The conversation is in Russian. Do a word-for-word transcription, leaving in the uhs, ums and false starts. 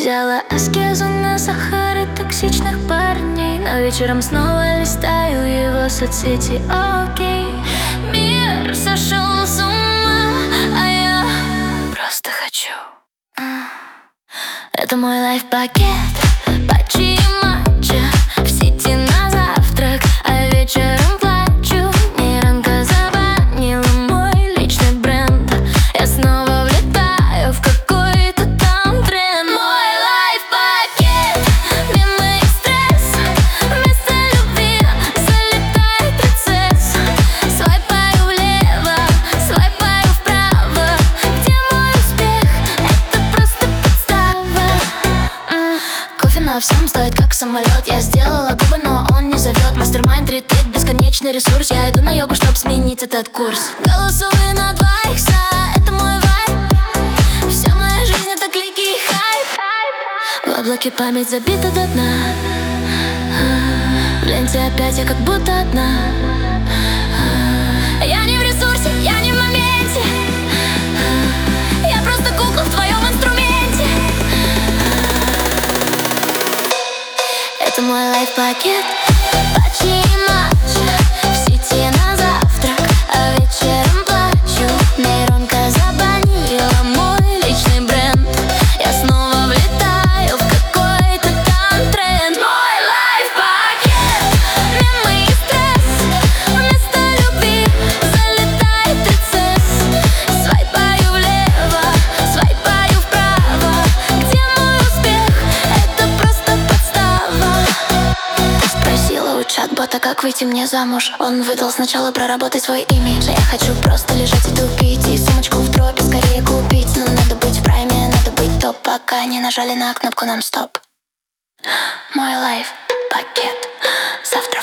Взяла аскезу на сахар и токсичных парней, но вечером снова листаю его соцсети. Окей, мир сошел с ума, а я просто хочу. Это мой лайф-пакет, патчи и матча, в сети на завтрак, а вечером плачу. Нейронка забанила мой личный бренд, я снова влетаю в какой-то там тренд. Мой лайф-пакет, мимо и стресс, вместо любви залетает процесс. Свайпаю влево, свайпаю вправо, где мой успех? Это просто подстава. М, Кофе на всем стоит как самолет. Я сделала губы, но он не зовет. Мастермайнд, ретрит, бесконечный ресурс. Я иду на йогу, чтоб сменить этот курс. Голосовые на два икса, это мой вайб. Вся моя жизнь это клики и хайп. В облаке память забита до дна. В ленте опять я как будто одна. Я не в ресурсе, я не в моменте. Я просто кукла в твоем инструменте. Это мой лайф-пакет, патчи и матча, в сети на завтрак, а вечером плачу. Нейронка забанила мой личный бренд, я снова влетаю в какой-то там тренд. Мой лайф-пакет, мимо и стресс, вместо любви залетает трицесс. Свайпаю влево, свайпаю вправо, где мой успех? Это просто подстава. Спросила у чат-бота, как выйти мне замуж. Он выдал сначала проработать свой имидж. Я хочу просто лежать и тупить, и сумочку в дропе скорее купить. Но надо быть в прайме, надо быть топ, пока не нажали на кнопку нам стоп. Мой лайф-пакет, завтра